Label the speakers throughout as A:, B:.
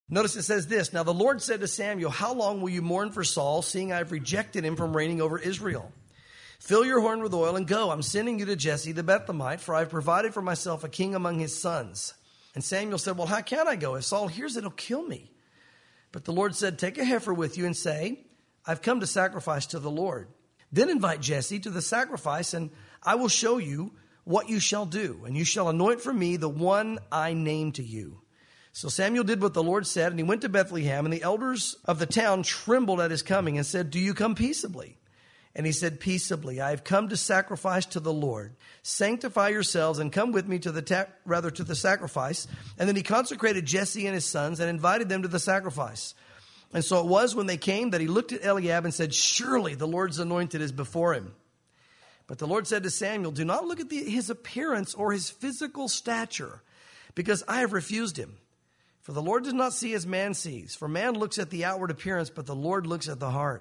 A: Notice it says this, "Now the Lord said to Samuel, how long will you mourn for Saul, seeing I have rejected him from reigning over Israel? Fill your horn with oil and go. I'm sending you to Jesse the Bethlehemite, for I have provided for myself a king among his sons." And Samuel said, "Well, how can I go? If Saul hears it, he'll kill me." But the Lord said, "Take a heifer with you and say, I've come to sacrifice to the Lord. Then invite Jesse to the sacrifice, and I will show you what you shall do. And you shall anoint for me the one I name to you." So Samuel did what the Lord said, and he went to Bethlehem, and the elders of the town trembled at his coming and said, "Do you come peaceably?" And he said, "Peaceably. I have come to sacrifice to the Lord. Sanctify yourselves and come with me to the sacrifice." And then he consecrated Jesse and his sons and invited them to the sacrifice. And so it was when they came that he looked at Eliab and said, "Surely the Lord's anointed is before him." But the Lord said to Samuel, "Do not look at his appearance or his physical stature, because I have refused him. For the Lord does not see as man sees. For man looks at the outward appearance, but the Lord looks at the heart."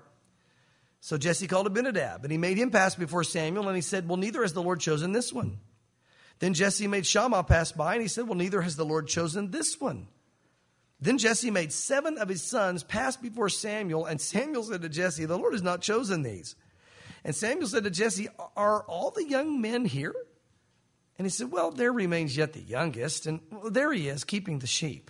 A: So Jesse called Abinadab, and he made him pass before Samuel, and he said, "Well, neither has the Lord chosen this one." Then Jesse made Shammah pass by, and he said, "Well, neither has the Lord chosen this one." Then Jesse made 7 of his sons pass before Samuel, and Samuel said to Jesse, "The Lord has not chosen these." And Samuel said to Jesse, "Are all the young men here?" And he said, "Well, there remains yet the youngest, and there he is, keeping the sheep."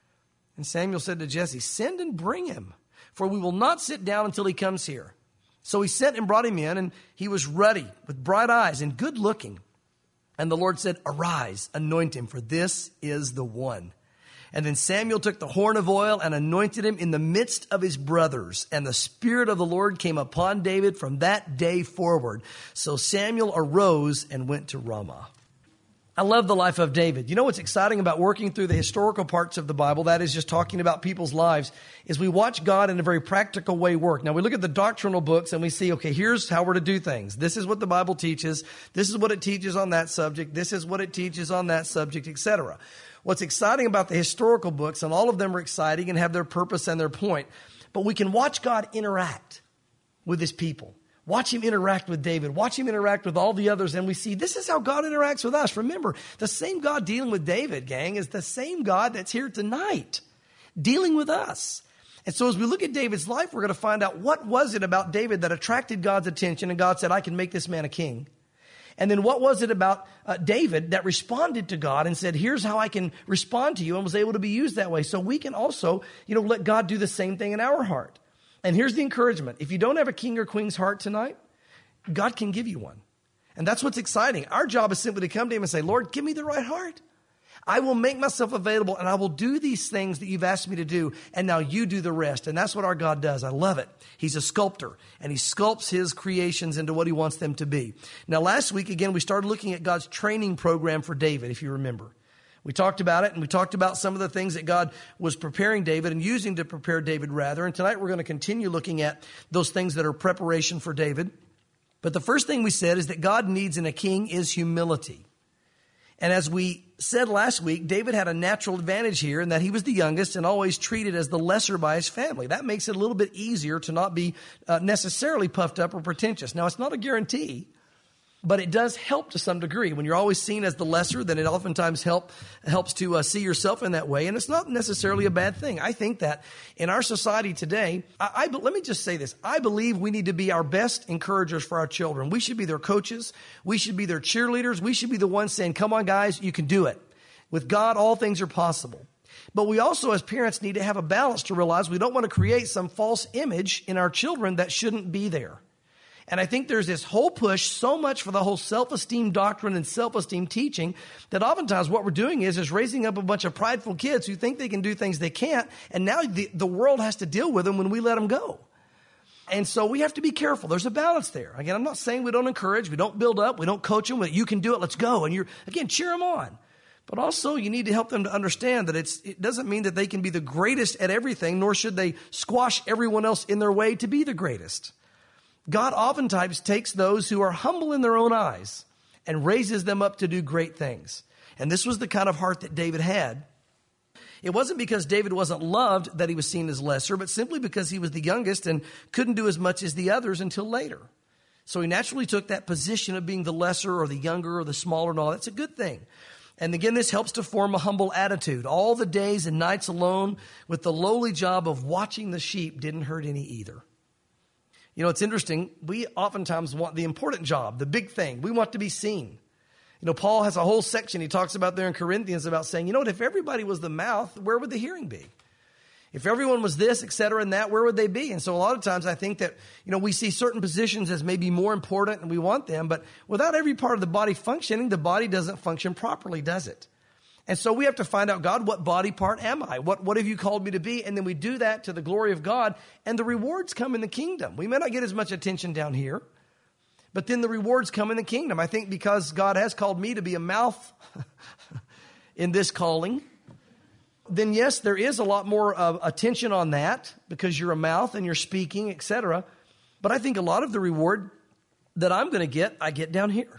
A: And Samuel said to Jesse, "Send and bring him, for we will not sit down until he comes here." So he sent and brought him in, and he was ruddy, with bright eyes, and good looking. And the Lord said, "Arise, anoint him, for this is the one." And then Samuel took the horn of oil and anointed him in the midst of his brothers. And the Spirit of the Lord came upon David from that day forward. So Samuel arose and went to Ramah. I love the life of David. You know what's exciting about working through the historical parts of the Bible, that is just talking about people's lives, is we watch God in a very practical way work. Now we look at the doctrinal books and we see, okay, here's how we're to do things. This is what the Bible teaches. This is what it teaches on that subject. This is what it teaches on that subject, etc. What's exciting about the historical books, and all of them are exciting and have their purpose and their point, but we can watch God interact with his people. Watch him interact with David. Watch him interact with all the others. And we see this is how God interacts with us. Remember, the same God dealing with David, gang, is the same God that's here tonight dealing with us. And so as we look at David's life, we're going to find out what was it about David that attracted God's attention, and God said, "I can make this man a king." And then what was it about David that responded to God and said, "Here's how I can respond to you," and was able to be used that way. So we can also, let God do the same thing in our heart. And here's the encouragement. If you don't have a king or queen's heart tonight, God can give you one. And that's what's exciting. Our job is simply to come to him and say, "Lord, give me the right heart. I will make myself available, and I will do these things that you've asked me to do, and now you do the rest." And that's what our God does. I love it. He's a sculptor, and he sculpts his creations into what he wants them to be. Now, last week, again, we started looking at God's training program for David, if you remember. We talked about it, and we talked about some of the things that God was preparing David and using to prepare David rather. And tonight we're going to continue looking at those things that are preparation for David. But the first thing we said is that God needs in a king is humility. And as we said last week, David had a natural advantage here in that he was the youngest and always treated as the lesser by his family. That makes it a little bit easier to not be necessarily puffed up or pretentious. Now, it's not a guarantee, but it does help to some degree. When you're always seen as the lesser, then it oftentimes helps to see yourself in that way. And it's not necessarily a bad thing. I think that in our society today, let me just say this. I believe we need to be our best encouragers for our children. We should be their coaches. We should be their cheerleaders. We should be the ones saying, "Come on, guys, you can do it. With God, all things are possible." But we also, as parents, need to have a balance to realize we don't want to create some false image in our children that shouldn't be there. And I think there's this whole push so much for the whole self-esteem doctrine and self-esteem teaching that oftentimes what we're doing is raising up a bunch of prideful kids who think they can do things they can't. And now the world has to deal with them when we let them go. And so we have to be careful. There's a balance there. Again, I'm not saying we don't encourage, we don't build up, we don't coach them. You can do it, let's go. And cheer them on. But also you need to help them to understand that it doesn't mean that they can be the greatest at everything, nor should they squash everyone else in their way to be the greatest. God oftentimes takes those who are humble in their own eyes and raises them up to do great things. And this was the kind of heart that David had. It wasn't because David wasn't loved that he was seen as lesser, but simply because he was the youngest and couldn't do as much as the others until later. So he naturally took that position of being the lesser or the younger or the smaller and all. That's a good thing. And again, this helps to form a humble attitude. All the days and nights alone with the lowly job of watching the sheep didn't hurt any either. You know, it's interesting. We oftentimes want the important job, the big thing. We want to be seen. You know, Paul has a whole section he talks about there in Corinthians about saying, you know what, if everybody was the mouth, where would the hearing be? If everyone was this, et cetera, and that, where would they be? And so a lot of times I think that, you know, we see certain positions as maybe more important and we want them, but without every part of the body functioning, the body doesn't function properly, does it? And so we have to find out, God, what body part am I? What have you called me to be? And then we do that to the glory of God, and the rewards come in the kingdom. We may not get as much attention down here, but then the rewards come in the kingdom. I think because God has called me to be a mouth in this calling, then yes, there is a lot more attention on that because you're a mouth and you're speaking, etc. But I think a lot of the reward that I'm going to get, I get down here.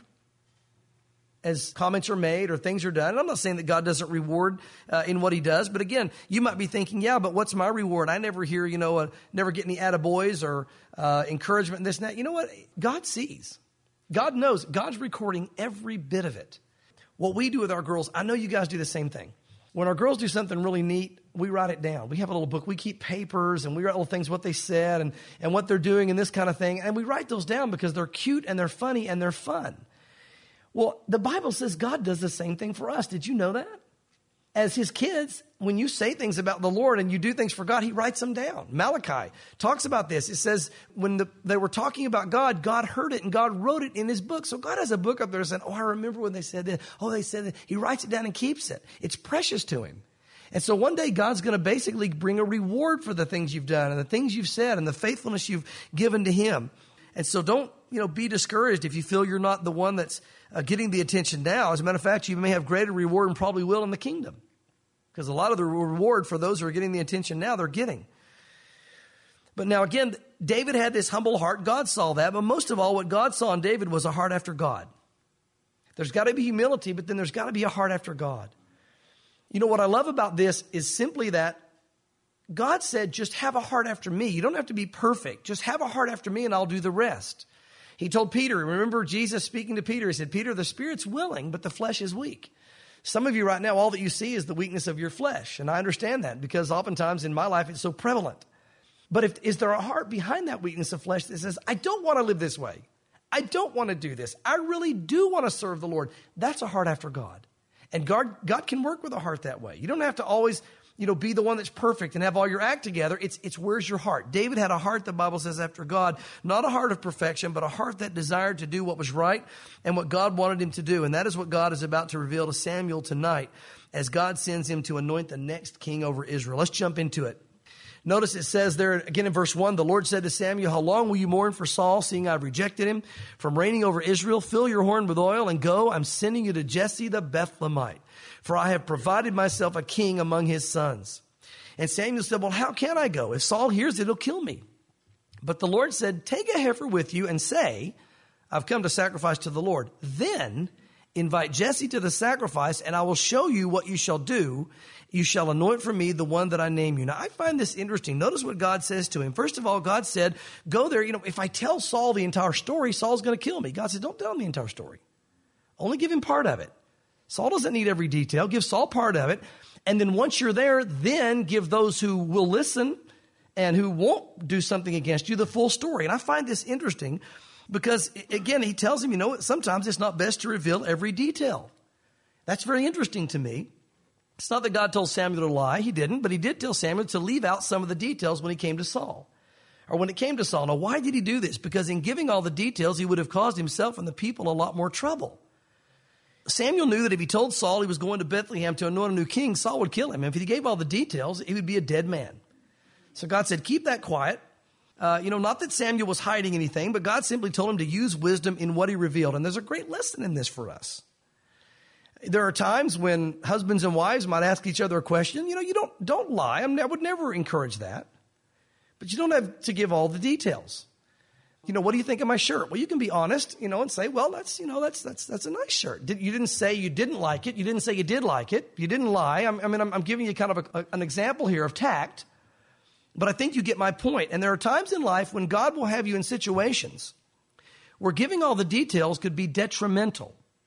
A: As comments are made or things are done. And I'm not saying that God doesn't reward in what he does. But again, you might be thinking, yeah, but what's my reward? I never hear, never get any attaboys or encouragement and this and that. You know what? God sees. God knows. God's recording every bit of it. What we do with our girls, I know you guys do the same thing. When our girls do something really neat, we write it down. We have a little book. We keep papers and we write little things, what they said and what they're doing and this kind of thing. And we write those down because they're cute and they're funny and they're fun. Well, the Bible says God does the same thing for us. Did you know that? As his kids, when you say things about the Lord and you do things for God, he writes them down. Malachi talks about this. It says when they were talking about God, God heard it and God wrote it in his book. So God has a book up there saying, oh, I remember when they said that. Oh, they said that. He writes it down and keeps it. It's precious to him. And so one day God's going to basically bring a reward for the things you've done and the things you've said and the faithfulness you've given to him. And so don't, be discouraged if you feel you're not the one that's getting the attention now. As a matter of fact, you may have greater reward and probably will in the kingdom. Because a lot of the reward for those who are getting the attention now, they're getting. But now again, David had this humble heart. God saw that. But most of all, what God saw in David was a heart after God. There's got to be humility, but then there's got to be a heart after God. You know, what I love about this is simply that God said, just have a heart after me. You don't have to be perfect. Just have a heart after me and I'll do the rest. He told Peter, remember Jesus speaking to Peter, he said, Peter, the spirit's willing, but the flesh is weak. Some of you right now, all that you see is the weakness of your flesh. And I understand that because oftentimes in my life, it's so prevalent. But is there a heart behind that weakness of flesh that says, I don't want to live this way. I don't want to do this. I really do want to serve the Lord. That's a heart after God. And God can work with a heart that way. You don't have to always be the one that's perfect and have all your act together. It's where's your heart? David had a heart, the Bible says, after God, not a heart of perfection, but a heart that desired to do what was right and what God wanted him to do. And that is what God is about to reveal to Samuel tonight as God sends him to anoint the next king over Israel. Let's jump into it. Notice it says there again in verse 1, the Lord said to Samuel, how long will you mourn for Saul, seeing I've rejected him from reigning over Israel? Fill your horn with oil and go. I'm sending you to Jesse the Bethlehemite, for I have provided myself a king among his sons. And Samuel said, well, how can I go? If Saul hears it, he'll kill me. But the Lord said, take a heifer with you and say, I've come to sacrifice to the Lord. Then invite Jesse to the sacrifice, and I will show you what you shall do. You shall anoint for me the one that I name you. Now, I find this interesting. Notice what God says to him. First of all, God said, go there. If I tell Saul the entire story, Saul's going to kill me. God said, don't tell him the entire story. Only give him part of it. Saul doesn't need every detail. Give Saul part of it. And then once you're there, then give those who will listen and who won't do something against you the full story. And I find this interesting because, again, he tells him, sometimes it's not best to reveal every detail. That's very interesting to me. It's not that God told Samuel to lie. He didn't, but he did tell Samuel to leave out some of the details when he came to Saul. Or when it came to Saul. Now, why did he do this? Because in giving all the details, he would have caused himself and the people a lot more trouble. Samuel knew that if he told Saul he was going to Bethlehem to anoint a new king, Saul would kill him. And if he gave all the details, he would be a dead man. So God said, keep that quiet. Not that Samuel was hiding anything, but God simply told him to use wisdom in what he revealed. And there's a great lesson in this for us. There are times when husbands and wives might ask each other a question. You don't lie. I would never encourage that. But you don't have to give all the details. What do you think of my shirt? Well, you can be honest, and say, well, that's a nice shirt. You didn't say you didn't like it. You didn't say you did like it. You didn't lie. I'm giving you kind of an example here of tact. But I think you get my point. And there are times in life when God will have you in situations where giving all the details could be detrimental.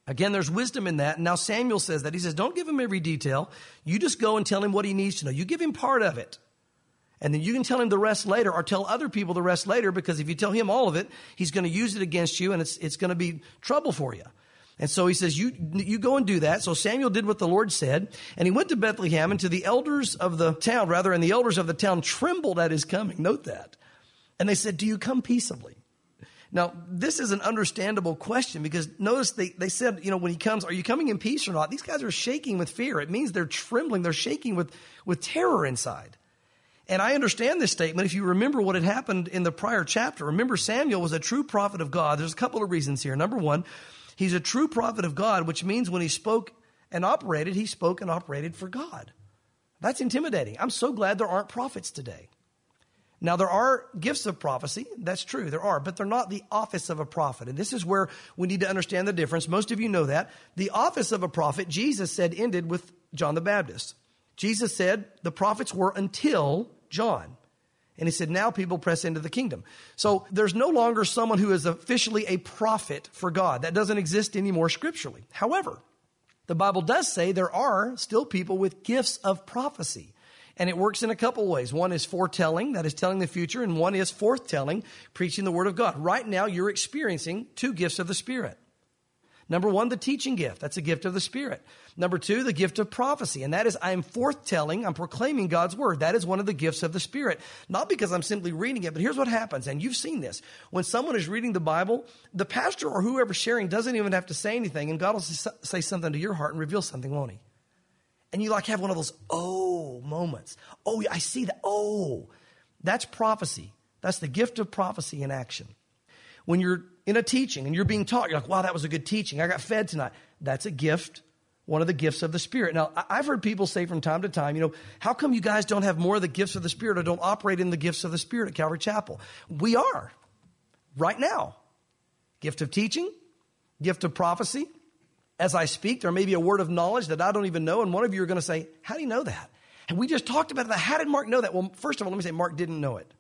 A: Again, there's wisdom in that. And now Samuel says that. He says, don't give him every detail. You just go and tell him what he needs to know. You give him part of it. And then you can tell him the rest later, or tell other people the rest later, because if you tell him all of it, he's going to use it against you, and it's going to be trouble for you. And so he says, you go and do that. So Samuel did what the Lord said, and he went to Bethlehem, and to the elders of the town, and the elders of the town trembled at his coming. Note that. And they said, do you come peaceably? Now, this is an understandable question, because notice they said, when he comes, are you coming in peace or not? These guys are shaking with fear. It means they're trembling. They're shaking with terror inside. And I understand this statement. If you remember what had happened in the prior chapter, remember Samuel was a true prophet of God. There's a couple of reasons here. Number one, he's a true prophet of God, which means when he spoke and operated, he spoke and operated for God. That's intimidating. I'm so glad there aren't prophets today. Now, there are gifts of prophecy. That's true. There are, but they're not the office of a prophet. And this is where we need to understand the difference. Most of you know that. The office of a prophet, Jesus said, ended with John the Baptist. Jesus said the prophets were until John. And he said, now people press into the kingdom. So there's no longer someone who is officially a prophet for God. That doesn't exist anymore scripturally. However, the Bible does say there are still people with gifts of prophecy. And it works in a couple ways. One is foretelling, that is telling the future, and one is forthtelling, preaching the word of God. Right now, you're experiencing two gifts of the Spirit. Number one, the teaching gift. That's a gift of the Spirit. Number two, the gift of prophecy. And that is, I am forthtelling, I'm proclaiming God's word. That is one of the gifts of the Spirit. Not because I'm simply reading it, but here's what happens. And you've seen this. When someone is reading the Bible, the pastor or whoever's sharing doesn't even have to say anything. And God will say something to your heart and reveal something, won't he? And you have one of those, oh, moments. Oh, I see that. Oh, that's prophecy. That's the gift of prophecy in action. When you're in a teaching and you're being taught, you're like, wow, that was a good teaching. I got fed tonight. That's a gift, one of the gifts of the Spirit. Now, I've heard people say from time to time, how come you guys don't have more of the gifts of the Spirit or don't operate in the gifts of the Spirit at Calvary Chapel? We are right now. Gift of teaching, gift of prophecy. As I speak, there may be a word of knowledge that I don't even know. And one of you are going to say, how do you know that? And we just talked about that. How did Mark know that? Well, first of all, let me say Mark didn't know it.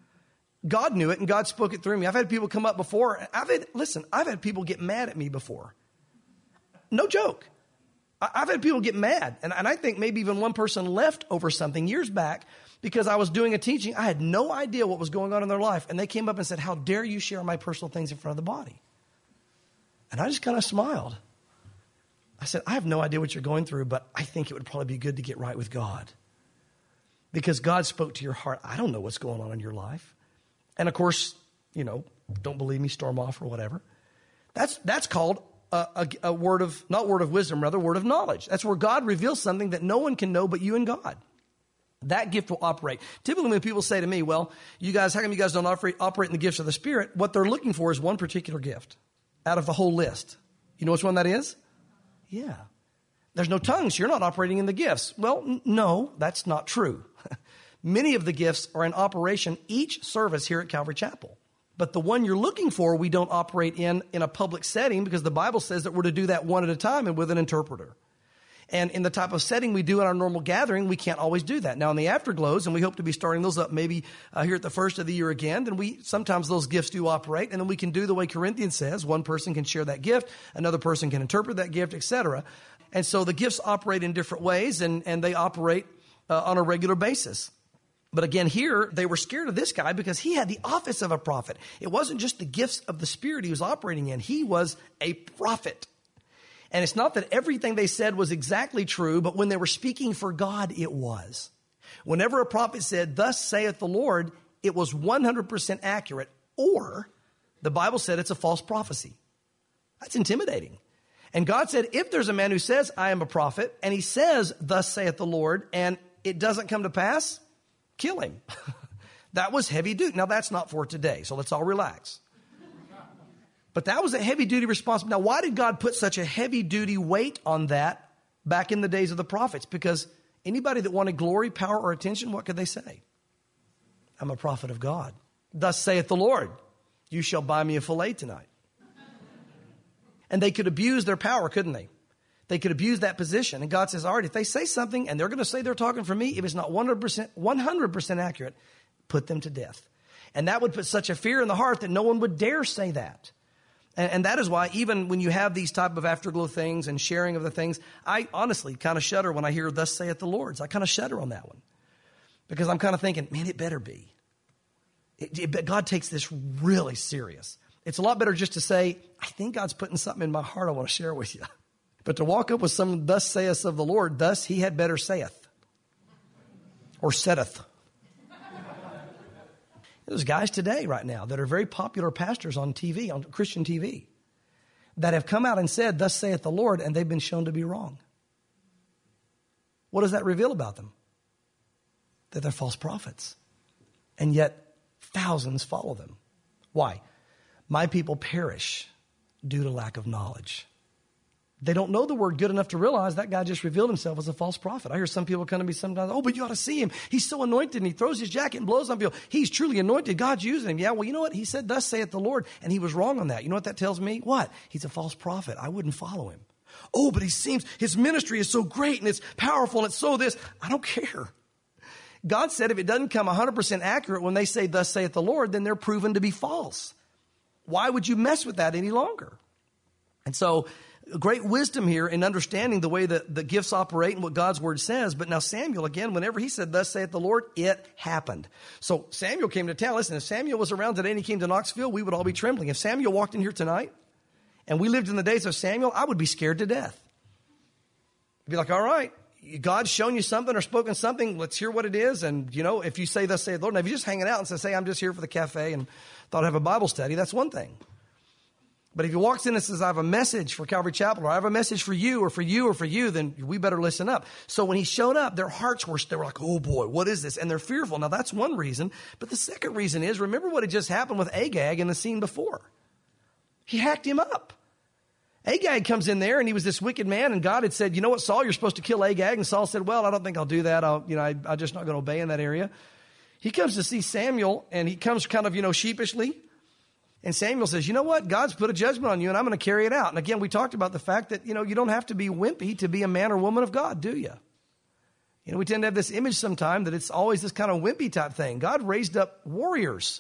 A: God knew it, and God spoke it through me. I've had people come up before. I've had people get mad at me before. No joke. I've had people get mad. And I think maybe even one person left over something years back because I was doing a teaching. I had no idea what was going on in their life. And they came up and said, how dare you share my personal things in front of the body? And I just kind of smiled. I said, I have no idea what you're going through, but I think it would probably be good to get right with God. Because God spoke to your heart. I don't know what's going on in your life. And of course, don't believe me, storm off or whatever. That's called a word of, not word of wisdom, rather word of knowledge. That's where God reveals something that no one can know but you and God. That gift will operate. Typically when people say to me, well, you guys, how come you guys don't operate in the gifts of the Spirit? What they're looking for is one particular gift out of the whole list. You know which one that is? Yeah. There's no tongues. You're not operating in the gifts. Well, no, that's not true. Many of the gifts are in operation each service here at Calvary Chapel. But the one you're looking for, we don't operate in a public setting because the Bible says that we're to do that one at a time and with an interpreter. And in the type of setting we do in our normal gathering, we can't always do that. Now, in the afterglows, and we hope to be starting those up maybe here at the first of the year again, then sometimes those gifts do operate, and then we can do the way Corinthians says. One person can share that gift, another person can interpret that gift, etc. And so the gifts operate in different ways, and they operate on a regular basis. But again, here, they were scared of this guy because he had the office of a prophet. It wasn't just the gifts of the Spirit he was operating in. He was a prophet. And it's not that everything they said was exactly true, but when they were speaking for God, it was. Whenever a prophet said, thus saith the Lord, it was 100% accurate, or the Bible said it's a false prophecy. That's intimidating. And God said, if there's a man who says, I am a prophet, and he says, thus saith the Lord, and it doesn't come to pass, kill him. That was heavy duty. Now, that's not for today, so let's all relax. But that was a heavy-duty responsibility. Now, why did God put such a heavy-duty weight on that back in the days of the prophets? Because anybody that wanted glory, power, or attention, what could they say? I'm a prophet of God. Thus saith the Lord, you shall buy me a filet tonight. And they could abuse their power, couldn't they? They could abuse that position. And God says, all right, if they say something and they're going to say they're talking for me, if it's not 100% accurate, put them to death. And that would put such a fear in the heart that no one would dare say that. And that is why even when you have these type of afterglow things and sharing of the things, I honestly kind of shudder when I hear thus saith the Lord. I kind of shudder on that one because I'm kind of thinking, man, it better be. God takes this really serious. It's a lot better just to say, I think God's putting something in my heart I want to share with you. But to walk up with some thus saith of the Lord, thus he had better saith or saith. There's guys today right now that are very popular pastors on TV, on Christian TV, that have come out and said, thus saith the Lord, and they've been shown to be wrong. What does that reveal about them? That they're false prophets. And yet thousands follow them. Why? My people perish due to lack of knowledge. They don't know the word good enough to realize that guy just revealed himself as a false prophet. I hear some people come to me sometimes, oh, but you ought to see him. He's so anointed, and he throws his jacket and blows on people. He's truly anointed. God's using him. Yeah, well, you know what? He said, thus saith the Lord, and he was wrong on that. You know what that tells me? What? He's a false prophet. I wouldn't follow him. Oh, but his ministry is so great, and it's powerful, and it's so this. I don't care. God said if it doesn't come 100% accurate when they say, thus saith the Lord, then they're proven to be false. Why would you mess with that any longer? And so, great wisdom here in understanding the way that the gifts operate and what God's word says. But now Samuel, again, whenever he said, thus saith the Lord, it happened. So Samuel came to town. Listen, if Samuel was around today and he came to Knoxville, we would all be trembling. If Samuel walked in here tonight and we lived in the days of Samuel, I would be scared to death. I'd be like, all right, God's shown you something or spoken something. Let's hear what it is. And, if you say, thus saith the Lord, now if you're just hanging out and say, I'm just here for the cafe and thought I'd have a Bible study, that's one thing. But if he walks in and says, I have a message for Calvary Chapel, or I have a message for you, or for you, or for you, then we better listen up. So when he showed up, their hearts they were like, oh boy, what is this? And they're fearful. Now that's one reason. But the second reason is, remember what had just happened with Agag in the scene before. He hacked him up. Agag comes in there and he was this wicked man, and God had said, you know what, Saul, you're supposed to kill Agag. And Saul said, well, I don't think I'll do that. I'm just not going to obey in that area. He comes to see Samuel, and he comes kind of, sheepishly. And Samuel says, you know what? God's put a judgment on you, and I'm going to carry it out. And again, we talked about the fact that, you don't have to be wimpy to be a man or woman of God, do you? We tend to have this image sometime that it's always this kind of wimpy type thing. God raised up warriors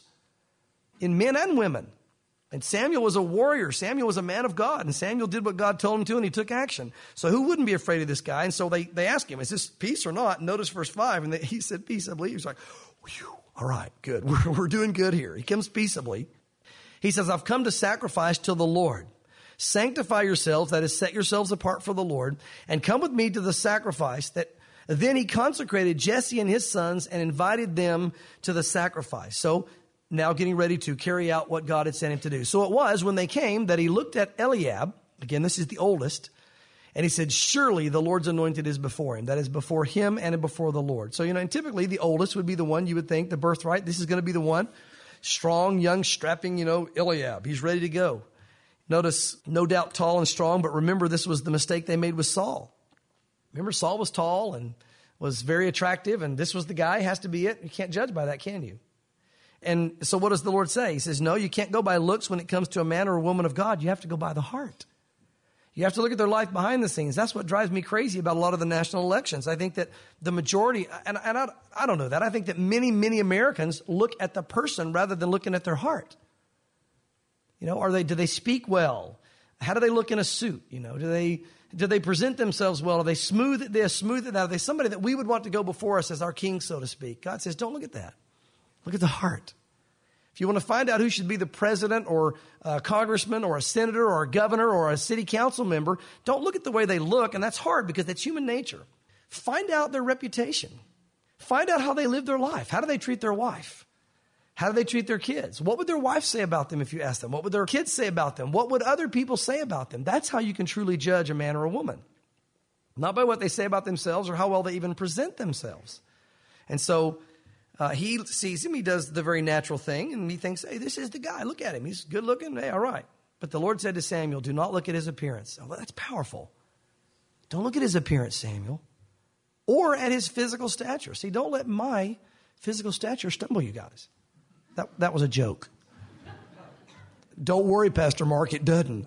A: in men and women. And Samuel was a warrior. Samuel was a man of God. And Samuel did what God told him to, and he took action. So who wouldn't be afraid of this guy? And so they asked him, is this peace or not? And notice verse 5. And he said, peace, I believe. He's like, whew, all right, good. We're doing good here. He comes peaceably. He says, I've come to sacrifice to the Lord. Sanctify yourselves, that is, set yourselves apart for the Lord, and come with me to the sacrifice. Then he consecrated Jesse and his sons and invited them to the sacrifice. So now getting ready to carry out what God had sent him to do. So it was when they came that he looked at Eliab. Again, this is the oldest. And he said, surely the Lord's anointed is before him. That is before him and before the Lord. So, and typically the oldest would be the one you would think, the birthright. This is going to be the one. Strong, young, strapping, Eliab. He's ready to go. Notice, no doubt tall and strong, but remember this was the mistake they made with Saul. Remember, Saul was tall and was very attractive, and this was the guy, has to be it. You can't judge by that, can you? And so what does the Lord say? He says, no, you can't go by looks when it comes to a man or a woman of God. You have to go by the heart. You have to look at their life behind the scenes. That's what drives me crazy about a lot of the national elections. I think that the majority, and I don't know that. I think that many, many Americans look at the person rather than looking at their heart. Do they speak well? How do they look in a suit? Do they present themselves well? Are they smooth at this, smooth at that? Are they somebody that we would want to go before us as our king, so to speak? God says, don't look at that. Look at the heart. If you want to find out who should be the president or a congressman or a senator or a governor or a city council member, don't look at the way they look. And that's hard because that's human nature. Find out their reputation. Find out how they live their life. How do they treat their wife? How do they treat their kids? What would their wife say about them if you asked them? What would their kids say about them? What would other people say about them? That's how you can truly judge a man or a woman. Not by what they say about themselves or how well they even present themselves. And so he sees him. He does the very natural thing, and he thinks, hey, this is the guy. Look at him. He's good looking. Hey, all right. But the Lord said to Samuel, do not look at his appearance. Oh, that's powerful. Don't look at his appearance, Samuel, or at his physical stature. See, don't let my physical stature stumble you guys. That was a joke. Don't worry, Pastor Mark, it doesn't.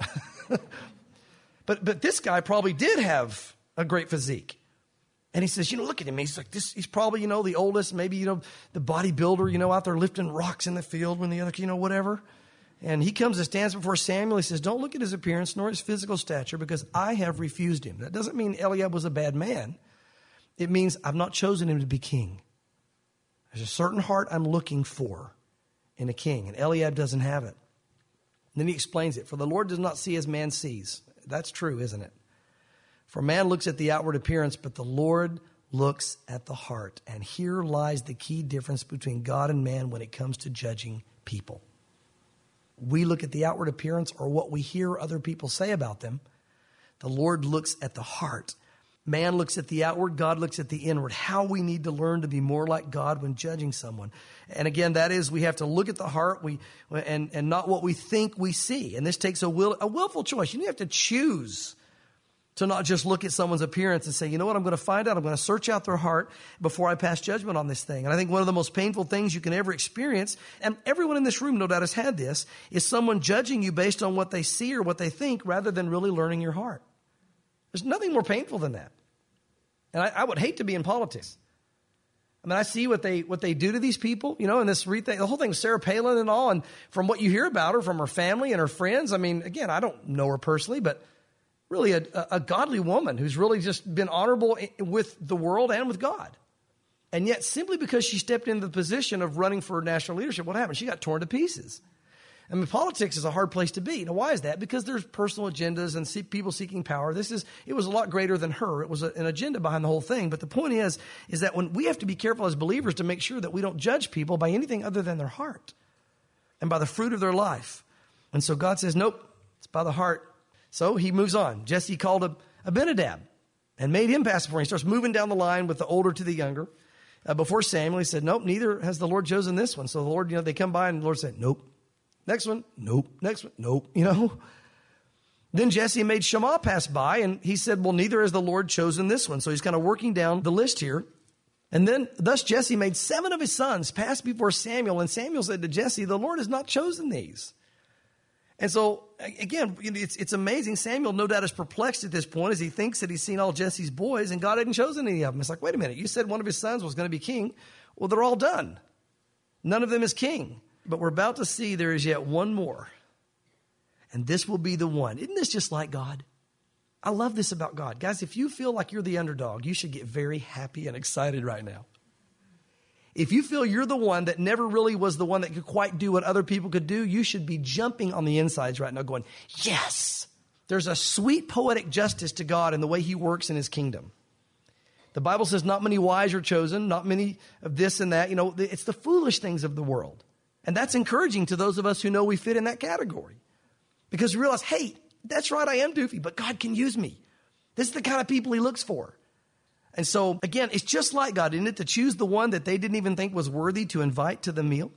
A: But this guy probably did have a great physique. And he says, look at him. He's like this. He's probably, the oldest, maybe, the bodybuilder, out there lifting rocks in the field when the other, whatever. And he comes and stands before Samuel. He says, don't look at his appearance nor his physical stature, because I have refused him. That doesn't mean Eliab was a bad man. It means I've not chosen him to be king. There's a certain heart I'm looking for in a king, and Eliab doesn't have it. And then he explains it. For the Lord does not see as man sees. That's true, isn't it? For man looks at the outward appearance, but the Lord looks at the heart. And here lies the key difference between God and man when it comes to judging people. We look at the outward appearance or what we hear other people say about them. The Lord looks at the heart. Man looks at the outward, God looks at the inward. How we need to learn to be more like God when judging someone. And again, that is, we have to look at the heart and not what we think we see. And this takes a willful choice. You have to choose to not just look at someone's appearance and say, you know what, I'm going to find out. I'm going to search out their heart before I pass judgment on this thing. And I think one of the most painful things you can ever experience, and everyone in this room no doubt has had this, is someone judging you based on what they see or what they think rather than really learning your heart. There's nothing more painful than that. And I would hate to be in politics. I mean, I see what they do to these people, and this the whole thing with Sarah Palin and all, and from what you hear about her, from her family and her friends. I mean, again, I don't know her personally, but really a godly woman who's really just been honorable with the world and with God. And yet, simply because she stepped into the position of running for national leadership, what happened? She got torn to pieces. I mean, politics is a hard place to be. Now, why is that? Because there's personal agendas and people seeking power. It was a lot greater than her. It was an agenda behind the whole thing. But the point is that when we have to be careful as believers to make sure that we don't judge people by anything other than their heart and by the fruit of their life. And so God says, nope, it's by the heart. So he moves on. Jesse called Abinadab and made him pass before him. He starts moving down the line with the older to the younger. Before Samuel, he said, nope, neither has the Lord chosen this one. So the Lord, they come by and the Lord said, nope. Next one, nope. Next one, nope. Then Jesse made Shammah pass by, and he said, well, neither has the Lord chosen this one. So he's kind of working down the list here. And then thus Jesse made 7 of his sons pass before Samuel, and Samuel said to Jesse, the Lord has not chosen these. And so, again, it's amazing. Samuel, no doubt, is perplexed at this point as he thinks that he's seen all Jesse's boys, and God hadn't chosen any of them. It's like, wait a minute, you said one of his sons was going to be king. Well, they're all done. None of them is king. But we're about to see there is yet one more. And this will be the one. Isn't this just like God? I love this about God. Guys, if you feel like you're the underdog, you should get very happy and excited right now. If you feel you're the one that never really was the one that could quite do what other people could do, you should be jumping on the insides right now going, yes! There's a sweet poetic justice to God in the way he works in his kingdom. The Bible says not many wise are chosen, not many of this and that. It's the foolish things of the world. And that's encouraging to those of us who know we fit in that category. Because we realize, hey, that's right, I am doofy, but God can use me. This is the kind of people he looks for. And so, again, it's just like God, isn't it, to choose the one that they didn't even think was worthy to invite to the meal?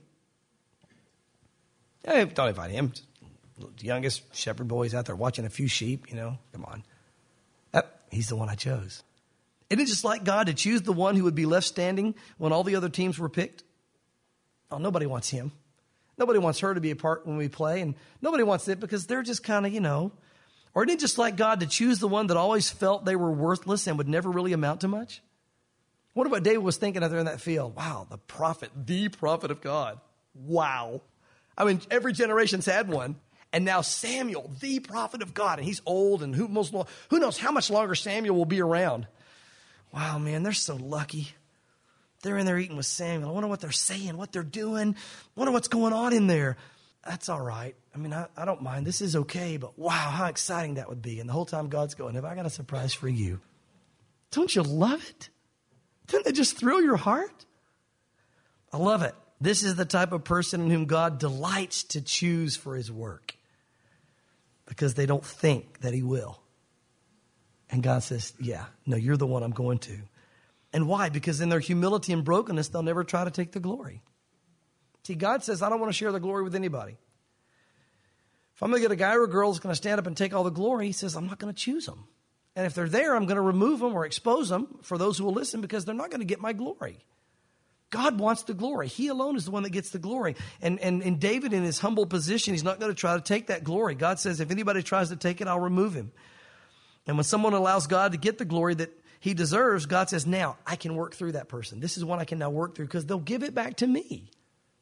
A: Hey, don't invite him. The youngest shepherd boy is out there watching a few sheep, Come on. He's the one I chose. Isn't it just like God to choose the one who would be left standing when all the other teams were picked? Oh, nobody wants him. Nobody wants her to be a part when we play, and nobody wants it because they're just kind of, Or isn't it just like God to choose the one that always felt they were worthless and would never really amount to much? What about David was thinking out there in that field? Wow, the prophet of God. Wow. I mean, every generation's had one. And now Samuel, the prophet of God, and he's old, and who knows how much longer Samuel will be around. Wow, man, they're so lucky. They're in there eating with Samuel. I wonder what they're saying, what they're doing. I wonder what's going on in there. That's all right. I mean, I don't mind. This is okay, but wow, how exciting that would be. And the whole time God's going, have I got a surprise for you? Don't you love it? Doesn't it just thrill your heart? I love it. This is the type of person in whom God delights to choose for his work because they don't think that he will. And God says, yeah, no, you're the one I'm going to. And why? Because in their humility and brokenness, they'll never try to take the glory. See, God says, I don't want to share the glory with anybody. If I'm going to get a guy or a girl that's going to stand up and take all the glory, he says, I'm not going to choose them. And if they're there, I'm going to remove them or expose them for those who will listen because they're not going to get my glory. God wants the glory. He alone is the one that gets the glory. And David, in his humble position, he's not going to try to take that glory. God says, if anybody tries to take it, I'll remove him. And when someone allows God to get the glory that he deserves, God says, now I can work through that person. This is one I can now work through because they'll give it back to me.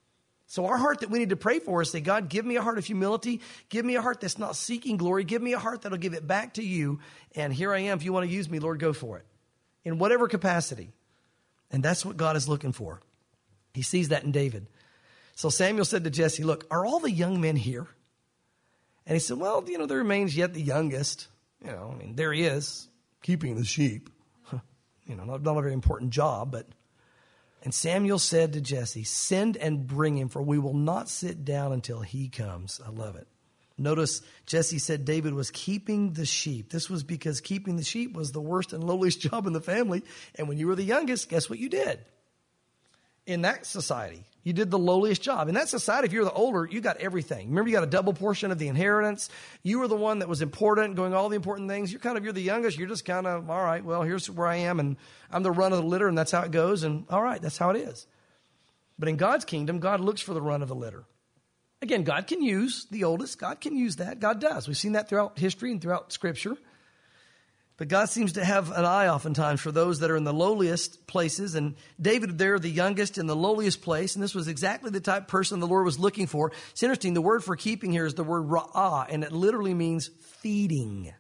A: So our heart that we need to pray for is say, God, give me a heart of humility. Give me a heart that's not seeking glory. Give me a heart that'll give it back to you. And here I am. If you want to use me, Lord, go for it. In whatever capacity. And that's what God is looking for. He sees that in David. So Samuel said to Jesse, look, are all the young men here? And he said, well, there remains yet the youngest. There he is, keeping the sheep. Not a very important job, but... And Samuel said to Jesse, send and bring him, for we will not sit down until he comes. I love it. Notice Jesse said David was keeping the sheep. This was because keeping the sheep was the worst and lowliest job in the family. And when you were the youngest, guess what you did? In that society, you did the lowliest job. In that society, if you're the older, you got everything. Remember, you got a double portion of the inheritance. You were the one that was important, doing all the important things. You're the youngest. You're just kind of, all right, well, here's where I am, and I'm the run of the litter, and that's how it goes. And all right, that's how it is. But in God's kingdom, God looks for the run of the litter. Again, God can use the oldest. God can use that. God does. We've seen that throughout history and throughout Scripture. But God seems to have an eye oftentimes for those that are in the lowliest places. And David there, the youngest in the lowliest place. And this was exactly the type of person the Lord was looking for. It's interesting. The word for keeping here is the word ra'ah, and it literally means feeding.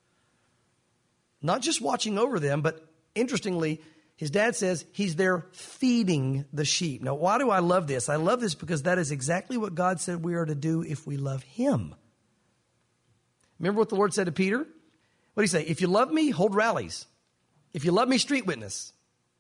A: Not just watching over them, but interestingly, his dad says he's there feeding the sheep. Now, why do I love this? I love this because that is exactly what God said we are to do if we love him. Remember what the Lord said to Peter? What did he say? If you love me, hold rallies. If you love me, street witness.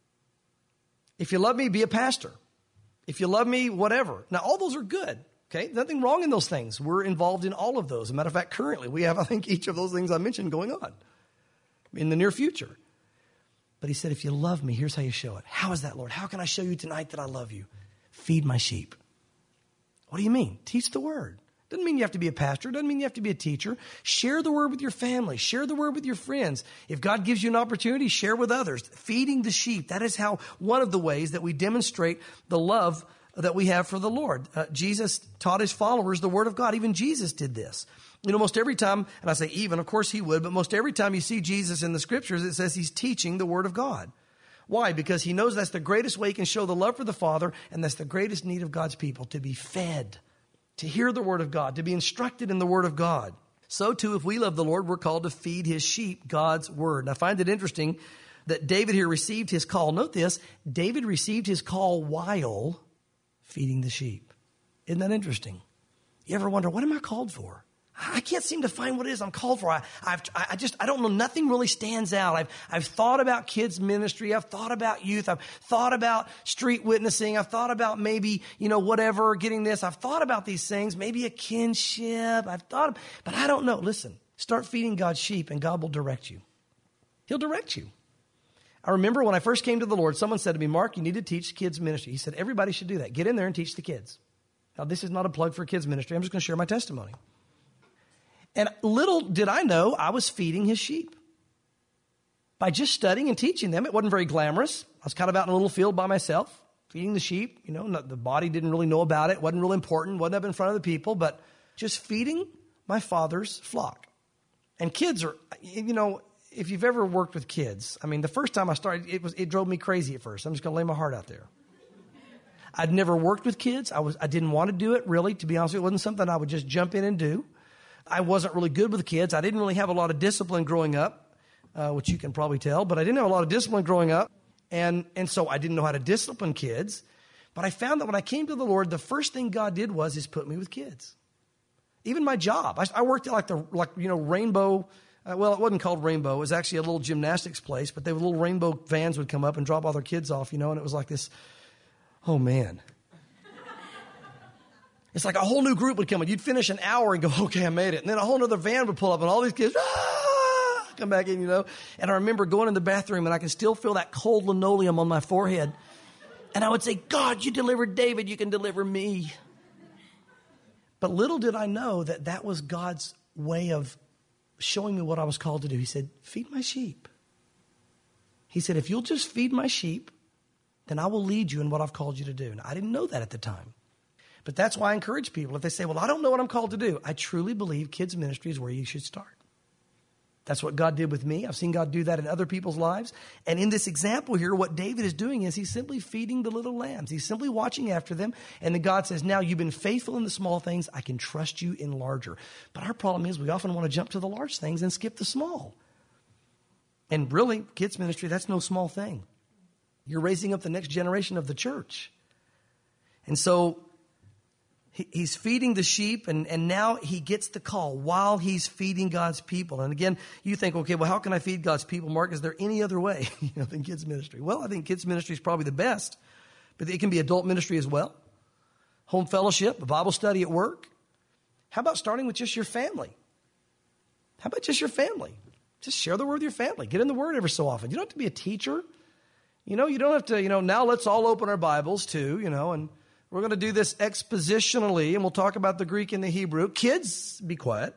A: If you love me, be a pastor. If you love me, whatever. Now, all those are good. Okay, nothing wrong in those things. We're involved in all of those. As a matter of fact, currently, we have, I think, each of those things I mentioned going on in the near future. But he said, if you love me, here's how you show it. How is that, Lord? How can I show you tonight that I love you? Feed my sheep. What do you mean? Teach the word. Doesn't mean you have to be a pastor. Doesn't mean you have to be a teacher. Share the word with your family. Share the word with your friends. If God gives you an opportunity, share with others. Feeding the sheep. That is how one of the ways that we demonstrate the love that we have for the Lord. Jesus taught his followers the word of God. Even Jesus did this. Most every time, and I say even, of course he would, but most every time you see Jesus in the scriptures, it says he's teaching the word of God. Why? Because he knows that's the greatest way he can show the love for the Father, and that's the greatest need of God's people, to be fed, to hear the word of God, to be instructed in the word of God. So too, if we love the Lord, we're called to feed his sheep, God's word. And I find it interesting that David here received his call. Note this, David received his call while feeding the sheep. Isn't that interesting? You ever wonder, what am I called for? I can't seem to find what it is I'm called for. I don't know. Nothing really stands out. I've thought about kids ministry. I've thought about youth. I've thought about street witnessing. I've thought about maybe, whatever, getting this. I've thought about these things, maybe a kinship. But I don't know. Listen, start feeding God's sheep and God will direct you. He'll direct you. I remember when I first came to the Lord, someone said to me, Mark, you need to teach kids ministry. He said, everybody should do that. Get in there and teach the kids. Now, this is not a plug for kids ministry. I'm just going to share my testimony. And little did I know I was feeding his sheep. By just studying and teaching them, it wasn't very glamorous. I was kind of out in a little field by myself, feeding the sheep. The body didn't really know about it. It wasn't real important. Wasn't up in front of the people, but just feeding my Father's flock. And kids are, if you've ever worked with kids, the first time I started, it drove me crazy at first. I'm just going to lay my heart out there. I'd never worked with kids. I didn't want to do it, really, to be honest with you. It wasn't something I would just jump in and do. I wasn't really good with kids. I didn't really have a lot of discipline growing up, which you can probably tell, but I didn't have a lot of discipline growing up. And so I didn't know how to discipline kids. But I found that when I came to the Lord, the first thing God did was put me with kids. Even my job. I worked at Rainbow. Well, it wasn't called Rainbow. It was actually a little gymnastics place, but little rainbow vans would come up and drop all their kids off, and it was like this, oh man. It's like a whole new group would come in. You'd finish an hour and go, okay, I made it. And then a whole other van would pull up and all these kids, come back in, And I remember going in the bathroom and I could still feel that cold linoleum on my forehead. And I would say, God, you delivered David, you can deliver me. But little did I know that was God's way of showing me what I was called to do. He said, feed my sheep. He said, if you'll just feed my sheep, then I will lead you in what I've called you to do. And I didn't know that at the time. But that's why I encourage people. If they say, well, I don't know what I'm called to do. I truly believe kids ministry is where you should start. That's what God did with me. I've seen God do that in other people's lives. And in this example here, what David is doing is he's simply feeding the little lambs. He's simply watching after them. And then God says, now you've been faithful in the small things. I can trust you in larger. But our problem is we often want to jump to the large things and skip the small. And really, kids ministry, that's no small thing. You're raising up the next generation of the church. And so he's feeding the sheep, and now he gets the call while he's feeding God's people. And again, you think, okay, well, how can I feed God's people, Mark? Is there any other way than kids ministry? Well, I think kids ministry is probably the best, but it can be adult ministry as well. Home fellowship, a Bible study at work. How about starting with just your family? How about just your family? Just share the word with your family. Get in the word every so often. You don't have to be a teacher. You don't have to, now let's all open our Bibles too, and we're going to do this expositionally, and we'll talk about the Greek and the Hebrew. Kids, be quiet,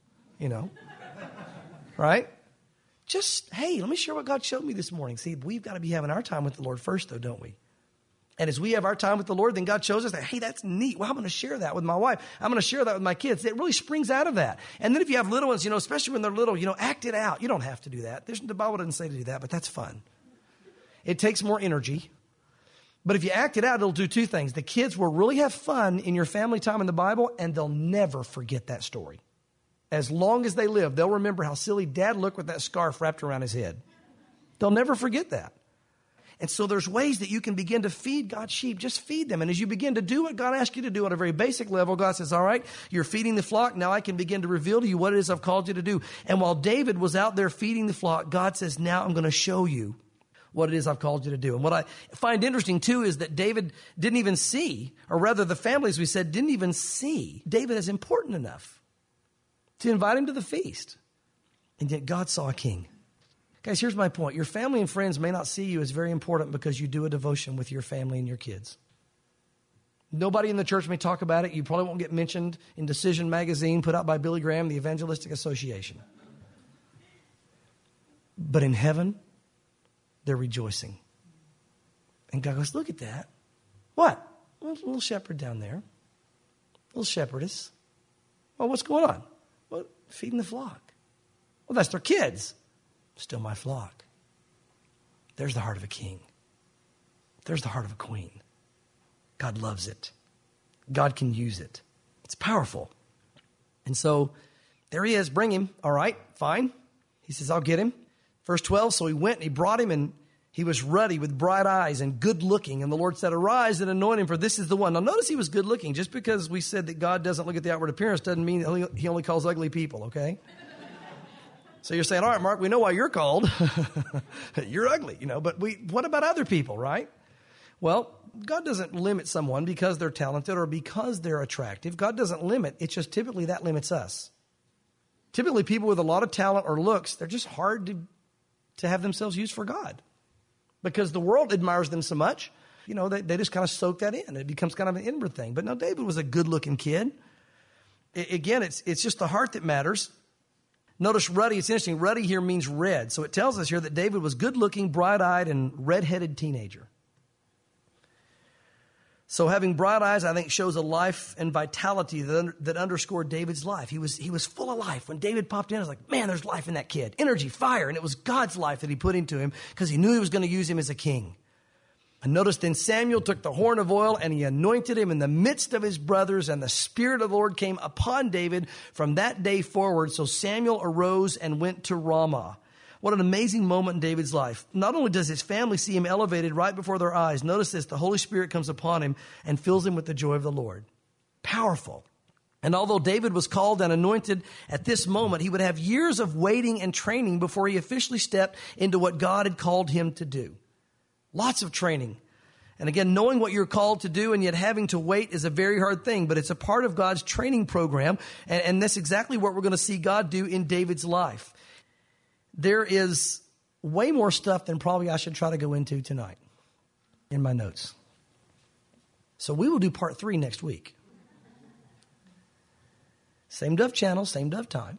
A: right? Just, hey, let me share what God showed me this morning. See, we've got to be having our time with the Lord first, though, don't we? And as we have our time with the Lord, then God shows us that, hey, that's neat. Well, I'm going to share that with my wife. I'm going to share that with my kids. It really springs out of that. And then if you have little ones, especially when they're little, act it out. You don't have to do that. The Bible doesn't say to do that, but that's fun. It takes more energy. But if you act it out, it'll do two things. The kids will really have fun in your family time in the Bible, and they'll never forget that story. As long as they live, they'll remember how silly Dad looked with that scarf wrapped around his head. They'll never forget that. And so there's ways that you can begin to feed God's sheep. Just feed them. And as you begin to do what God asked you to do at a very basic level, God says, all right, you're feeding the flock. Now I can begin to reveal to you what it is I've called you to do. And while David was out there feeding the flock, God says, now I'm going to show you what it is I've called you to do. And what I find interesting, too, is that David didn't even see, or rather the family, as we said, didn't even see David as important enough to invite him to the feast. And yet God saw a king. Guys, here's my point. Your family and friends may not see you as very important because you do a devotion with your family and your kids. Nobody in the church may talk about it. You probably won't get mentioned in Decision Magazine, put out by Billy Graham, the Evangelistic Association. But in heaven, they're rejoicing. And God goes, look at that. What? Well, a little shepherd down there. A little shepherdess. Well, what's going on? Well, feeding the flock. Well, that's their kids. Still my flock. There's the heart of a king. There's the heart of a queen. God loves it. God can use it. It's powerful. And so there he is. Bring him. All right, fine. He says, I'll get him. Verse 12, so he went and he brought him, and he was ruddy with bright eyes and good looking. And the Lord said, arise and anoint him, for this is the one. Now notice he was good looking. Just because we said that God doesn't look at the outward appearance doesn't mean he only calls ugly people, okay? So you're saying, all right, Mark, we know why you're called. You're ugly, but what about other people, right? Well, God doesn't limit someone because they're talented or because they're attractive. God doesn't limit. It's just typically that limits us. Typically people with a lot of talent or looks, they're just hard to have themselves used for God because the world admires them so much. They just kind of soak that in. It becomes kind of an inward thing. But no, David was a good-looking kid. Again, it's just the heart that matters. Notice ruddy. It's interesting. Ruddy here means red. So it tells us here that David was good-looking, bright-eyed, and red-headed teenager. So having bright eyes, I think, shows a life and vitality that underscored David's life. He was full of life. When David popped in, I was like, man, there's life in that kid. Energy, fire. And it was God's life that he put into him because he knew he was going to use him as a king. And notice then Samuel took the horn of oil and he anointed him in the midst of his brothers, and the Spirit of the Lord came upon David from that day forward. So Samuel arose and went to Ramah. What an amazing moment in David's life. Not only does his family see him elevated right before their eyes, notice this, the Holy Spirit comes upon him and fills him with the joy of the Lord. Powerful. And although David was called and anointed at this moment, he would have years of waiting and training before he officially stepped into what God had called him to do. Lots of training. And again, knowing what you're called to do and yet having to wait is a very hard thing, but it's a part of God's training program. And that's exactly what we're going to see God do in David's life. There is way more stuff than probably I should try to go into tonight in my notes. So we will do part 3 next week. Same Dove channel, same Dove time.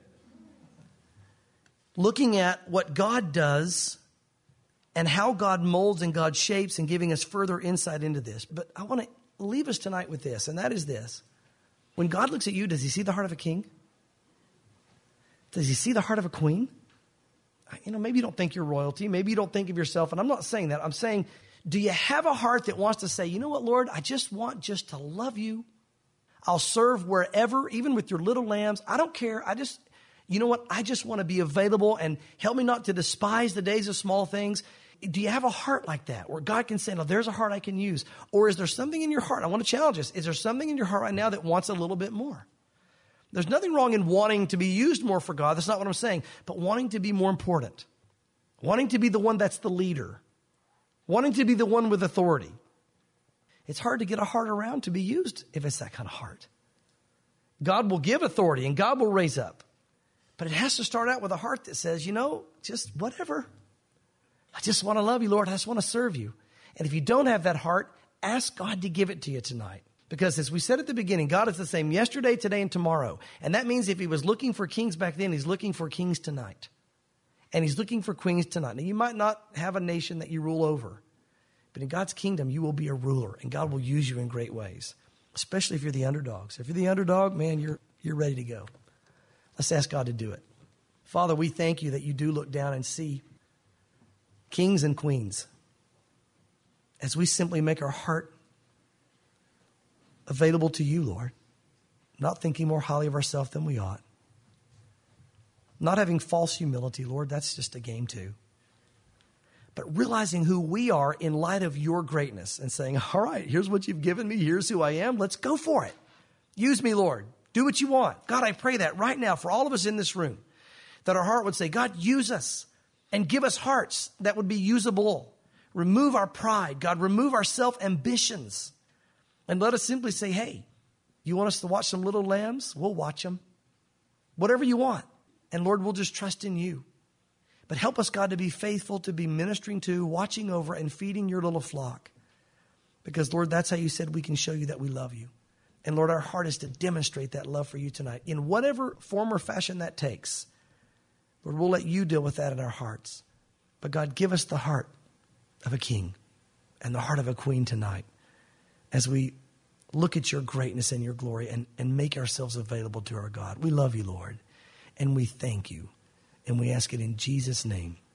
A: Looking at what God does and how God molds and God shapes, and giving us further insight into this. But I want to leave us tonight with this, and that is this. When God looks at you, does he see the heart of a king? Does he see the heart of a queen? Maybe you don't think you're royalty. Maybe you don't think of yourself. And I'm not saying that. I'm saying, do you have a heart that wants to say, you know what, Lord, I just want to love you. I'll serve wherever, even with your little lambs. I don't care. You know what? I just want to be available, and help me not to despise the days of small things. Do you have a heart like that where God can say, no, there's a heart I can use? Or is there something in your heart? I want to challenge us. Is there something in your heart right now that wants a little bit more? There's nothing wrong in wanting to be used more for God. That's not what I'm saying. But wanting to be more important. Wanting to be the one that's the leader. Wanting to be the one with authority. It's hard to get a heart around to be used if it's that kind of heart. God will give authority and God will raise up. But it has to start out with a heart that says, just whatever. I just want to love you, Lord. I just want to serve you. And if you don't have that heart, ask God to give it to you tonight. Because as we said at the beginning, God is the same yesterday, today, and tomorrow. And that means if he was looking for kings back then, he's looking for kings tonight. And he's looking for queens tonight. Now, you might not have a nation that you rule over. But in God's kingdom, you will be a ruler. And God will use you in great ways. Especially if you're the underdog. So if you're the underdog, man, you're ready to go. Let's ask God to do it. Father, we thank you that you do look down and see kings and queens. As we simply make our heart available to you, Lord. Not thinking more highly of ourselves than we ought. Not having false humility, Lord. That's just a game too. But realizing who we are in light of your greatness and saying, all right, here's what you've given me. Here's who I am. Let's go for it. Use me, Lord. Do what you want. God, I pray that right now for all of us in this room, that our heart would say, God, use us and give us hearts that would be usable. Remove our pride. God, remove our self-ambitions. And let us simply say, hey, you want us to watch some little lambs? We'll watch them. Whatever you want. And Lord, we'll just trust in you. But help us, God, to be faithful, to be ministering to, watching over, and feeding your little flock. Because, Lord, that's how you said we can show you that we love you. And, Lord, our heart is to demonstrate that love for you tonight. In whatever form or fashion that takes, Lord, we'll let you deal with that in our hearts. But, God, give us the heart of a king and the heart of a queen tonight as we look at your greatness and your glory and make ourselves available to our God. We love you, Lord, and we thank you. And we ask it in Jesus' name.